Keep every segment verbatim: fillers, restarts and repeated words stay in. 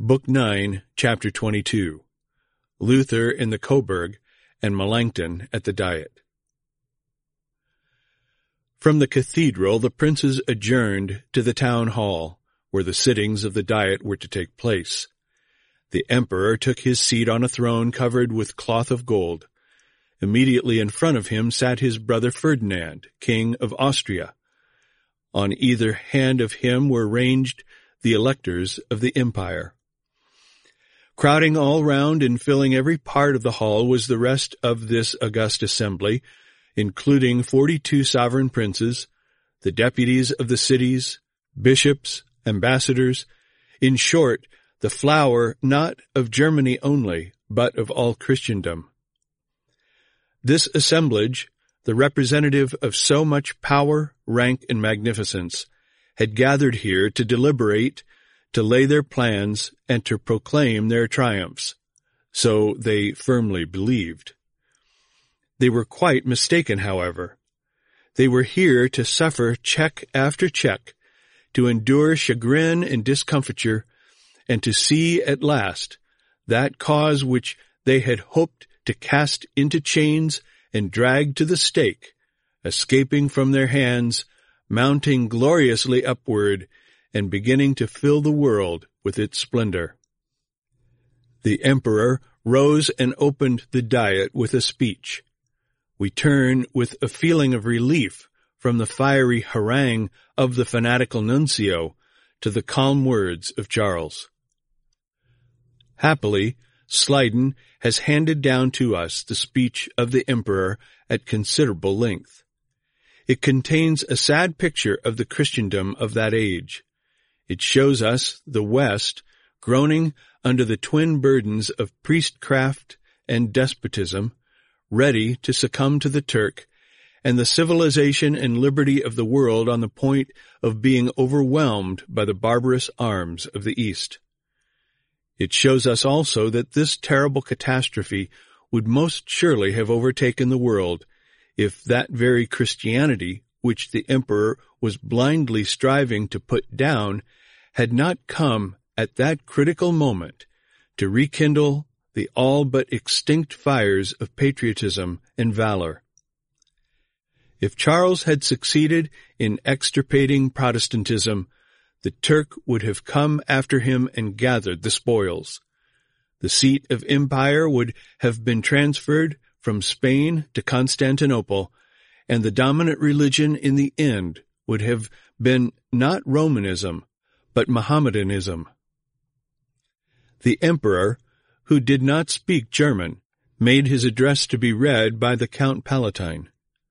Book nine, Chapter twenty-two. Luther in the Coburg and Melanchthon at the Diet. From the cathedral the princes adjourned to the town hall, where the sittings of the Diet were to take place. The emperor took his seat on a throne covered with cloth of gold. Immediately in front of him sat his brother Ferdinand, king of Austria. On either hand of him were ranged the electors of the empire. Crowding all round and filling every part of the hall was the rest of this august assembly, including forty-two sovereign princes, the deputies of the cities, bishops, ambassadors, in short, the flower not of Germany only, but of all Christendom. This assemblage, the representative of so much power, rank, and magnificence, had gathered here to deliberate, to lay their plans, and to proclaim their triumphs. So they firmly believed. They were quite mistaken, however. They were here to suffer check after check, to endure chagrin and discomfiture, and to see at last that cause which they had hoped to cast into chains and drag to the stake, escaping from their hands, mounting gloriously upward, and beginning to fill the world with its splendor. The emperor rose and opened the Diet with a speech. We turn with a feeling of relief from the fiery harangue of the fanatical nuncio to the calm words of Charles. Happily, Slyden has handed down to us the speech of the emperor at considerable length. It contains a sad picture of the Christendom of that age. It shows us the West groaning under the twin burdens of priestcraft and despotism, ready to succumb to the Turk, and the civilization and liberty of the world on the point of being overwhelmed by the barbarous arms of the East. It shows us also that this terrible catastrophe would most surely have overtaken the world if that very Christianity which the emperor was blindly striving to put down had not come at that critical moment to rekindle the all but extinct fires of patriotism and valor. If Charles had succeeded in extirpating Protestantism, the Turk would have come after him and gathered the spoils. The seat of empire would have been transferred from Spain to Constantinople, and the dominant religion in the end would have been not Romanism, but Mohammedanism. The emperor, who did not speak German, made his address to be read by the Count Palatine.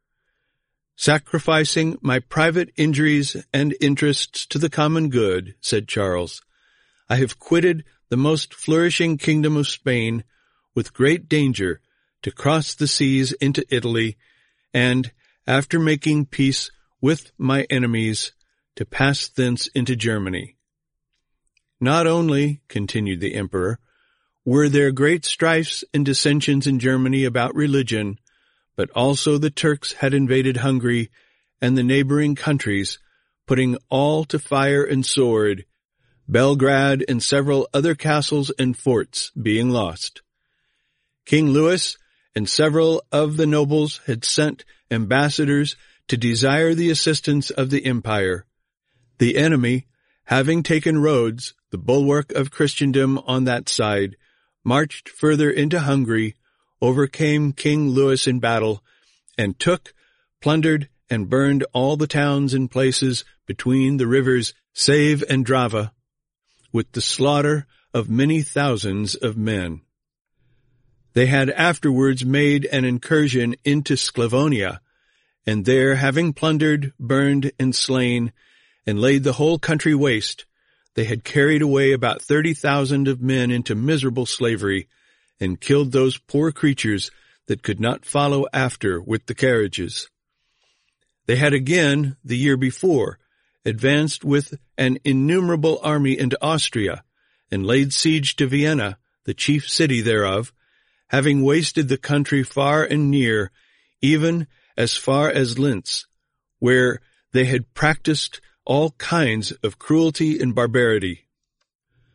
"Sacrificing my private injuries and interests to the common good," said Charles, "I have quitted the most flourishing kingdom of Spain with great danger to cross the seas into Italy, and, after making peace with my enemies, to pass thence into Germany. Not only," continued the emperor, "were there great strifes and dissensions in Germany about religion, but also the Turks had invaded Hungary and the neighboring countries, putting all to fire and sword, Belgrade and several other castles and forts being lost. King Louis and several of the nobles had sent ambassadors to desire the assistance of the empire. The enemy, having taken Rhodes, the bulwark of Christendom on that side, marched further into Hungary, overcame King Louis in battle, and took, plundered, and burned all the towns and places between the rivers Save and Drava, with the slaughter of many thousands of men. They had afterwards made an incursion into Sclavonia, and there, having plundered, burned, and slain, and laid the whole country waste, they had carried away about thirty thousand of men into miserable slavery, and killed those poor creatures that could not follow after with the carriages. They had again, the year before, advanced with an innumerable army into Austria, and laid siege to Vienna, the chief city thereof, having wasted the country far and near, even as far as Linz, where they had practiced all kinds of cruelty and barbarity.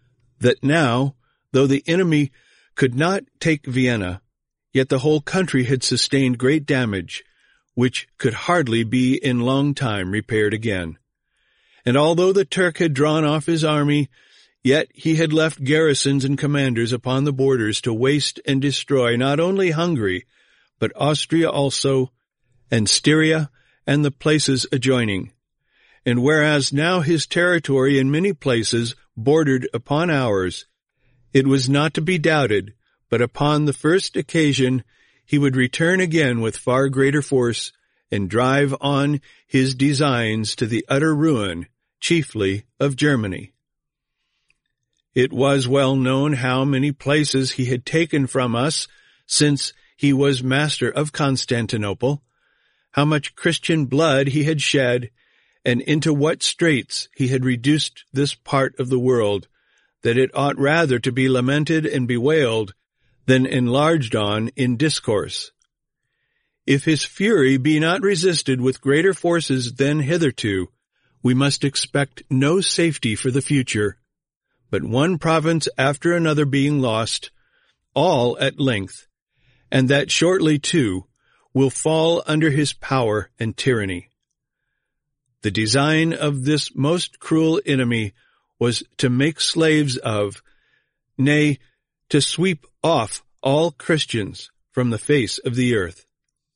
that now, though the enemy could not take Vienna, yet the whole country had sustained great damage, which could hardly be in long time repaired again. And although the Turk had drawn off his army, yet he had left garrisons and commanders upon the borders to waste and destroy not only Hungary, but Austria also, and Styria, and the places adjoining. And whereas now his territory in many places bordered upon ours, it was not to be doubted, but upon the first occasion he would return again with far greater force, and drive on his designs to the utter ruin, chiefly of Germany. It was well known how many places he had taken from us since he was master of Constantinople, how much Christian blood he had shed, and into what straits he had reduced this part of the world, that it ought rather to be lamented and bewailed than enlarged on in discourse. If his fury be not resisted with greater forces than hitherto, we must expect no safety for the future, but one province after another being lost, all at length, and that shortly too, will fall under his power and tyranny. The design of this most cruel enemy was to make slaves of, nay, to sweep off all Christians from the face of the earth.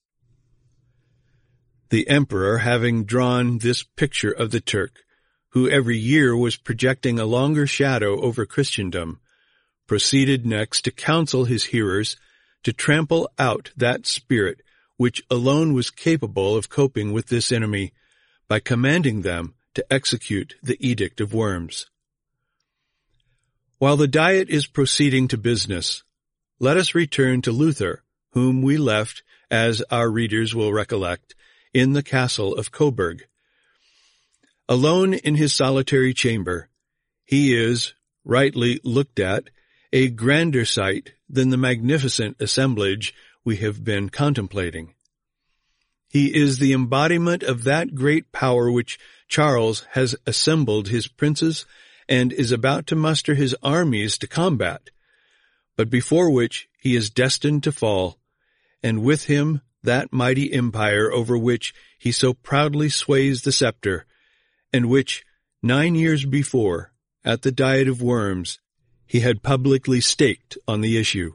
The emperor, having drawn this picture of the Turk, who every year was projecting a longer shadow over Christendom, proceeded next to counsel his hearers to trample out that spirit which alone was capable of coping with this enemy, by commanding them to execute the Edict of Worms. While the Diet is proceeding to business, let us return to Luther, whom we left, as our readers will recollect, in the castle of Coburg. Alone in his solitary chamber, he is, rightly looked at, a grander sight than the magnificent assemblage we have been contemplating. He is the embodiment of that great power which Charles has assembled his princes and is about to muster his armies to combat, but before which he is destined to fall, and with him that mighty empire over which he so proudly sways the scepter, and which, nine years before, at the Diet of Worms, he had publicly staked on the issue.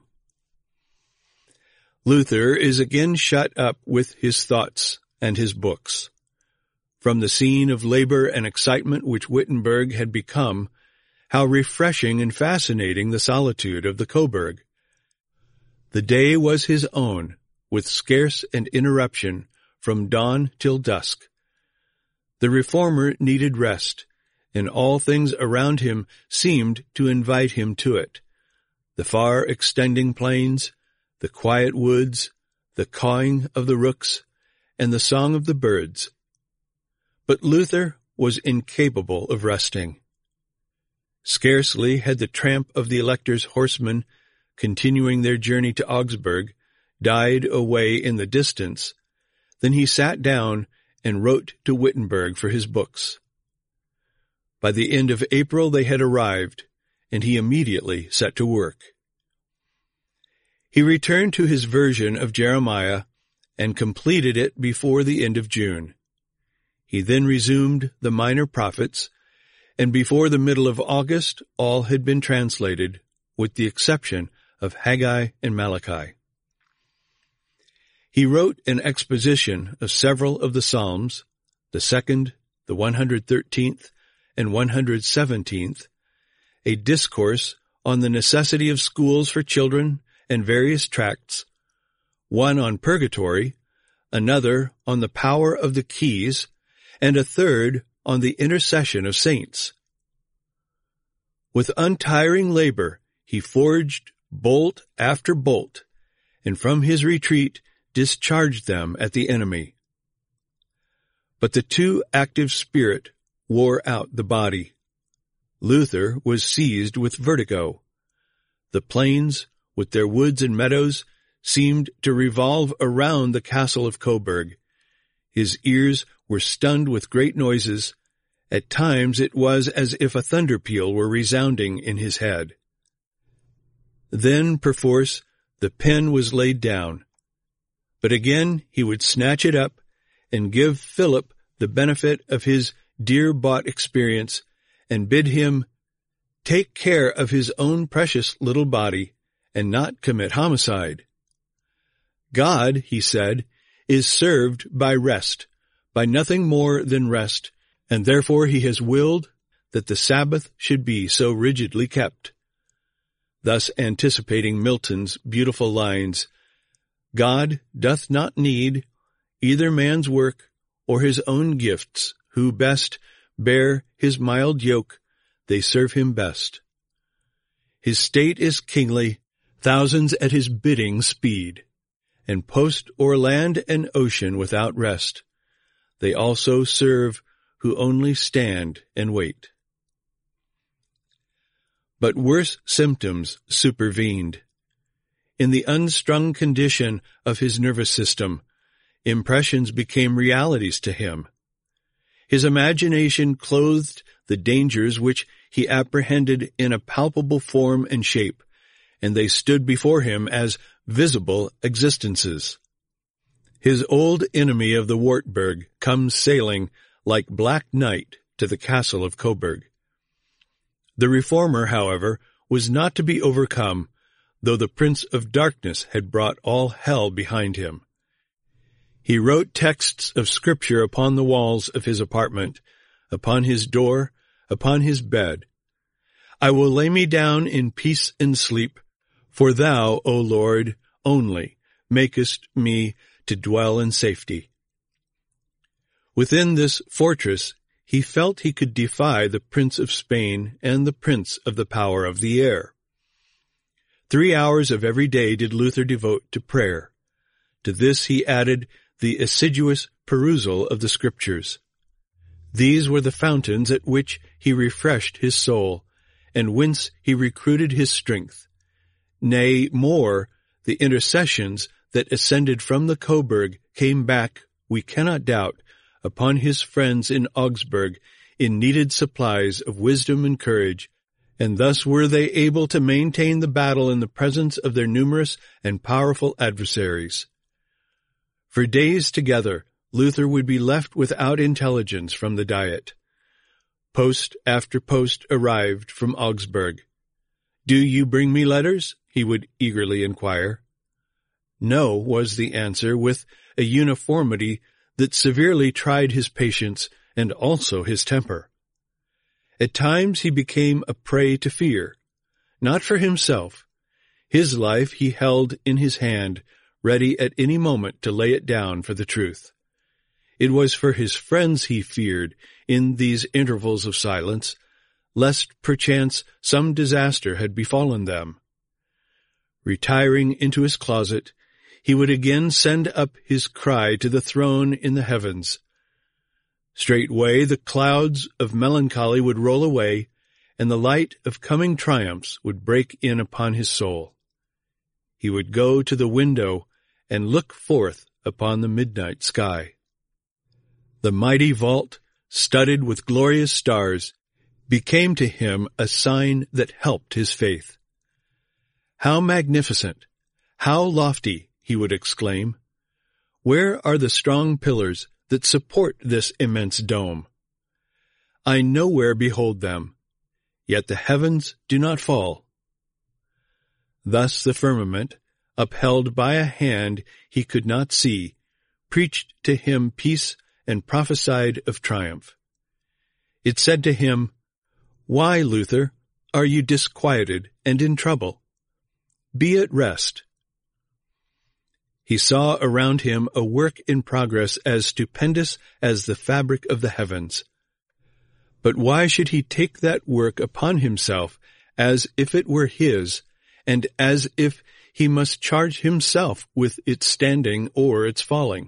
Luther is again shut up with his thoughts and his books. From the scene of labor and excitement which Wittenberg had become, how refreshing and fascinating the solitude of the Coburg. The day was his own, with scarce an interruption from dawn till dusk. The reformer needed rest, and all things around him seemed to invite him to it. The far extending plains, the quiet woods, the cawing of the rooks, and the song of the birds. But Luther was incapable of resting. Scarcely had the tramp of the elector's horsemen, continuing their journey to Augsburg, died away in the distance, than he sat down and wrote to Wittenberg for his books. By the end of April they had arrived, and he immediately set to work. He returned to his version of Jeremiah and completed it before the end of June. He then resumed the minor prophets, and before the middle of August all had been translated, with the exception of Haggai and Malachi. He wrote an exposition of several of the Psalms, the second, the one hundred thirteenth, and one hundred seventeenth, a discourse on the necessity of schools for children, and various tracts, one on purgatory, another on the power of the keys, and a third on the intercession of saints. With untiring labor he forged bolt after bolt, and from his retreat discharged them at the enemy. But the too active spirit wore out the body. Luther was seized with vertigo. The plains, with their woods and meadows, seemed to revolve around the castle of Coburg. His ears were stunned with great noises, At times it was as if a thunder peal were resounding in his head. Then, perforce, the pen was laid down. But again he would snatch it up and give Philip the benefit of his dear-bought experience and bid him take care of his own precious little body and not commit homicide. God, he said, is served by rest, by nothing more than rest, and therefore he has willed that the Sabbath should be so rigidly kept. Thus anticipating Milton's beautiful lines, God doth not need either man's work or his own gifts, who best bear his mild yoke, they serve him best. His state is kingly, thousands at his bidding speed, and post o'er land and ocean without rest. They also serve who only stand and wait. But worse symptoms supervened. In the unstrung condition of his nervous system, impressions became realities to him. His imagination clothed the dangers which he apprehended in a palpable form and shape, and they stood before him as visible existences. His old enemy of the Wartburg comes sailing like black night to the castle of Coburg. The reformer, however, was not to be overcome, though the prince of darkness had brought all hell behind him. He wrote texts of Scripture upon the walls of his apartment, upon his door, upon his bed. I will lay me down in peace and sleep, for thou, O Lord, only makest me to dwell in safety. Within this fortress he felt he could defy the Prince of Spain and the Prince of the power of the air. Three hours of every day did Luther devote to prayer. To this he added the assiduous perusal of the Scriptures. These were the fountains at which he refreshed his soul, and whence he recruited his strength. Nay, more, the intercessions that ascended from the Coburg came back, we cannot doubt, upon his friends in Augsburg in needed supplies of wisdom and courage, and thus were they able to maintain the battle in the presence of their numerous and powerful adversaries. For days together, Luther would be left without intelligence from the Diet. Post after post arrived from Augsburg. "Do you bring me letters?" he would eagerly inquire. "No," was the answer, with a uniformity that severely tried his patience and also his temper. At times he became a prey to fear, not for himself. His life he held in his hand, ready at any moment to lay it down for the truth. It was for his friends he feared in these intervals of silence, lest perchance some disaster had befallen them. Retiring into his closet, he would again send up his cry to the throne in the heavens. Straightway the clouds of melancholy would roll away, and the light of coming triumphs would break in upon his soul. He would go to the window and look forth upon the midnight sky. The mighty vault, studded with glorious stars, became to him a sign that helped his faith. "How magnificent! How lofty!" he would exclaim. "Where are the strong pillars that support this immense dome? I nowhere behold them, yet the heavens do not fall." Thus the firmament, upheld by a hand he could not see, preached to him peace and prophesied of triumph. It said to him, "Why, Luther, are you disquieted and in trouble? Be at rest." He saw around him a work in progress as stupendous as the fabric of the heavens. But why should he take that work upon himself as if it were his, and as if he must charge himself with its standing or its falling?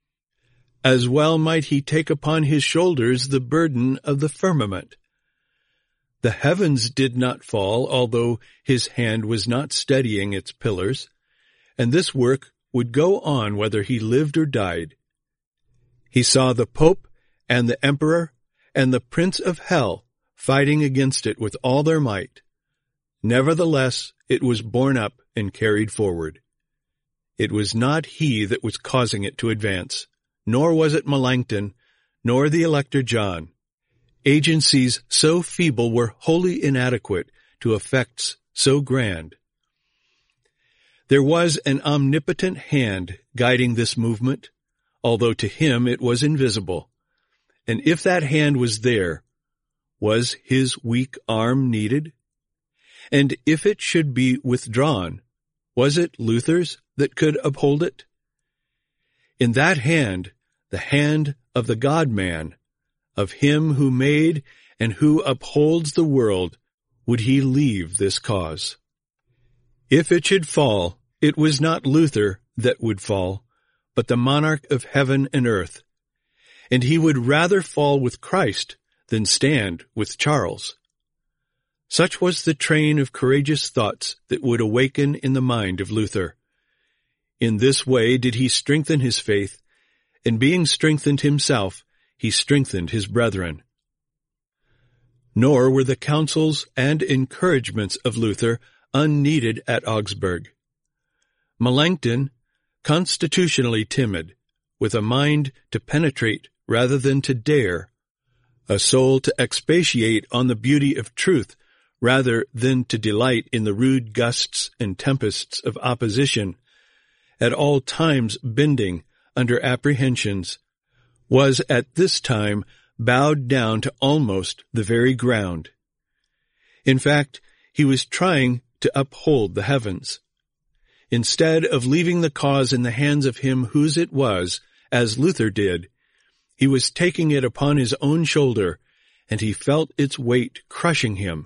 As well might he take upon his shoulders the burden of the firmament. The heavens did not fall, although his hand was not steadying its pillars, and this work would go on whether he lived or died. He saw the Pope and the Emperor and the prince of hell fighting against it with all their might. Nevertheless, it was borne up and carried forward. It was not he that was causing it to advance, nor was it Melanchthon, nor the Elector John. Agencies so feeble were wholly inadequate to effects so grand. There was an omnipotent hand guiding this movement, although to him it was invisible. And if that hand was there, was his weak arm needed? And if it should be withdrawn, was it Luther's that could uphold it? In that hand, the hand of the God-man, of him who made and who upholds the world, would he leave this cause. If it should fall, it was not Luther that would fall, but the monarch of heaven and earth, and he would rather fall with Christ than stand with Charles. Such was the train of courageous thoughts that would awaken in the mind of Luther. In this way did he strengthen his faith, and being strengthened himself, he strengthened his brethren. Nor were the counsels and encouragements of Luther unneeded at Augsburg. Melanchthon, constitutionally timid, with a mind to penetrate rather than to dare, a soul to expatiate on the beauty of truth rather than to delight in the rude gusts and tempests of opposition, at all times bending under apprehensions, was at this time bowed down to almost the very ground. In fact, he was trying to uphold the heavens. Instead of leaving the cause in the hands of him whose it was, as Luther did, he was taking it upon his own shoulder, and he felt its weight crushing him.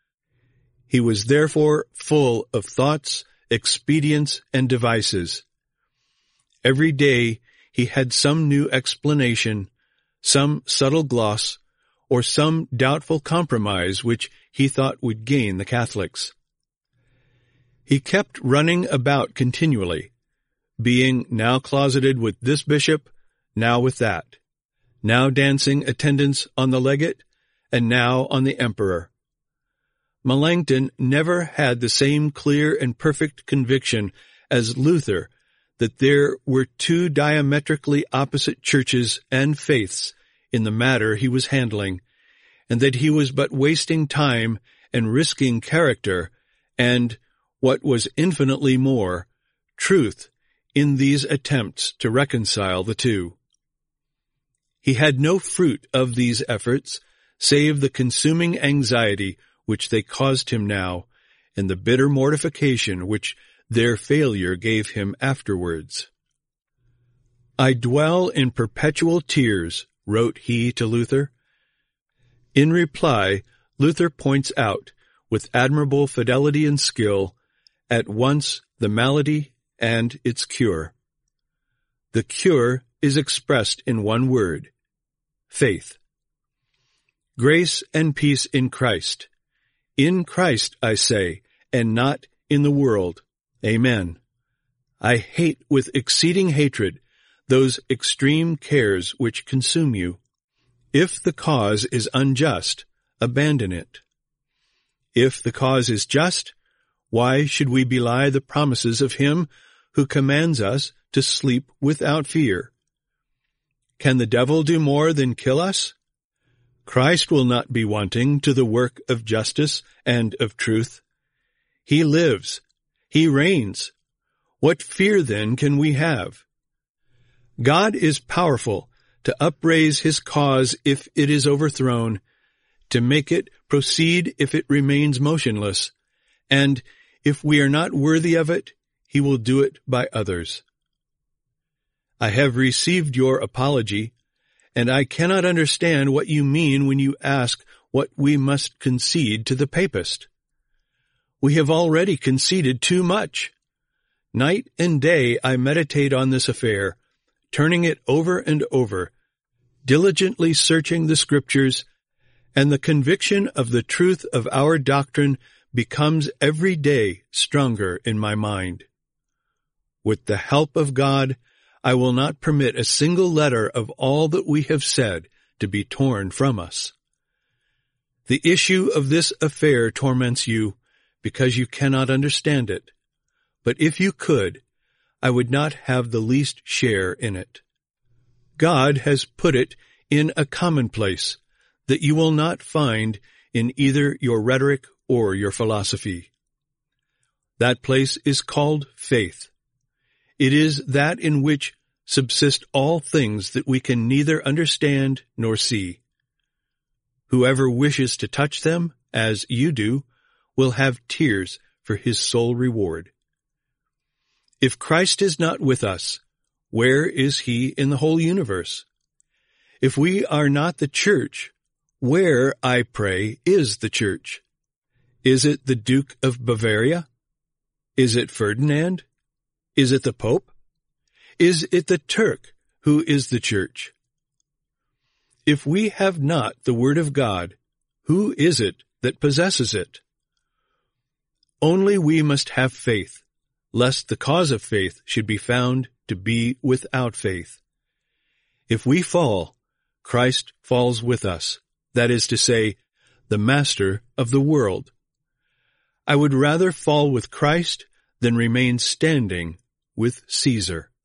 He was therefore full of thoughts, expedients, and devices. Every day he had some new explanation, some subtle gloss, or some doubtful compromise which he thought would gain the Catholics. He kept running about continually, being now closeted with this bishop, now with that, now dancing attendance on the legate, and now on the emperor. Melanchthon never had the same clear and perfect conviction as Luther that there were two diametrically opposite churches and faiths in the matter he was handling, and that he was but wasting time and risking character and, what was infinitely more, truth in these attempts to reconcile the two. He had no fruit of these efforts, save the consuming anxiety which they caused him now, and the bitter mortification which their failure gave him afterwards. I dwell in perpetual tears, wrote he to Luther. In reply, Luther points out, with admirable fidelity and skill, at once the malady and its cure. The cure is expressed in one word, faith. Grace and peace in Christ. In Christ, I say, and not in the world. Amen. I hate with exceeding hatred those extreme cares which consume you. If the cause is unjust, abandon it. If the cause is just, why should we belie the promises of him who commands us to sleep without fear? Can the devil do more than kill us? Christ will not be wanting to the work of justice and of truth. He lives. He reigns. What fear then can we have? God is powerful to upraise his cause if it is overthrown, to make it proceed if it remains motionless, and if we are not worthy of it, he will do it by others. I have received your apology, and I cannot understand what you mean when you ask what we must concede to the papist. We have already conceded too much. Night and day I meditate on this affair, turning it over and over, diligently searching the Scriptures, and the conviction of the truth of our doctrine becomes every day stronger in my mind. With the help of God, I will not permit a single letter of all that we have said to be torn from us. The issue of this affair torments you because you cannot understand it, but if you could, I would not have the least share in it. God has put it in a commonplace that you will not find in either your rhetoric or your philosophy. That place is called faith. It is that in which subsist all things that we can neither understand nor see. Whoever wishes to touch them, as you do, will have tears for his sole reward. If Christ is not with us, where is he in the whole universe? If we are not the church, where, I pray, is the church? Is it the Duke of Bavaria? Is it Ferdinand? Is it the Pope? Is it the Turk who is the church? If we have not the Word of God, who is it that possesses it? Only we must have faith, lest the cause of faith should be found to be without faith. If we fall, Christ falls with us, that is to say, the master of the world. I would rather fall with Christ than remain standing with Caesar.